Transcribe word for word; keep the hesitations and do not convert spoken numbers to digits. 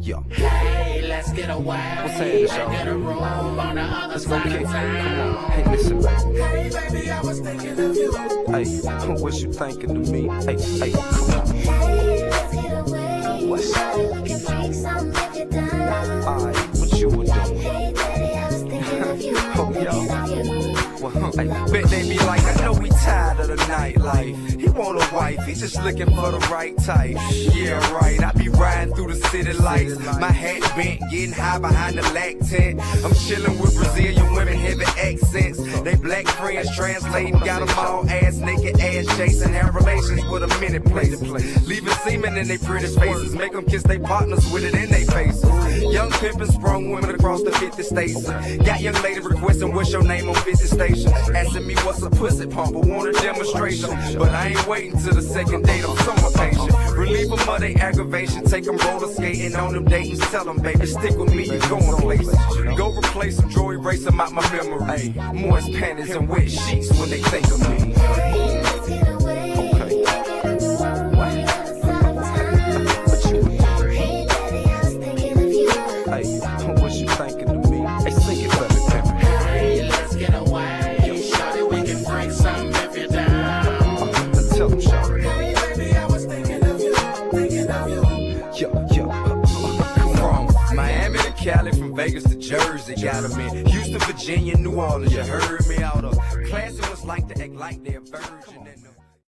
Yo. Hey, let's get away. What's happening, y'all? Get a room on the other Let's go side kick. of Come town. on. Hey, listen, baby. Hey, baby, I was thinking of you. Hey, what you thinking of me? Hey, hey, come on. Hey, let's get away. What? Shawty looking freak, something if you're down. Alright, what you were doing? Hey, daddy, I was thinking of you. Oh, yo. Thinking of you. Well, huh, hey, bet they be like, I know we tired of the nightlife. He want a wife, he just looking for the right type. Yeah, right, I be riding through the city lights. My hat bent, getting high behind the lactant. I'm chilling with Brazilian women, heavy accents. They black friends translating, got them all ass naked, ass chasing. Have relations with a minute place. Leaving semen in their pretty faces. Make them kiss their partners with it in their faces. Young pimpin' sprung women across the fifty states. Got young lady requesting what's your name on fifty stations. Asking me what's a pussy pump, but want a demonstration. But I ain't waiting till the second date, I'm somewhat patient. Relieve them of their aggravation, take them roller skating on them dates. Tell them, baby, stick with me, you going places. Go replace them, draw erase them out my memory. Moist panties and wet sheets when they think of me. Hey, let's get away. Okay. Get a room on the other side of town. What you were doing? Hey, daddy, I was thinking of you. Hey, what you thinking of me? Hey, sing it for me, baby. Hey, let's get away. Shawty, we can freak something if you're down. Uh, tell them, shawty. Hey, baby, I was thinking of you. Thinking of you. Yo, yo, uh, from Miami to Cali, from Vegas to Jersey, got them in Houston, Virginia, New Orleans. You heard me out of class. It was like to act like they're virgin.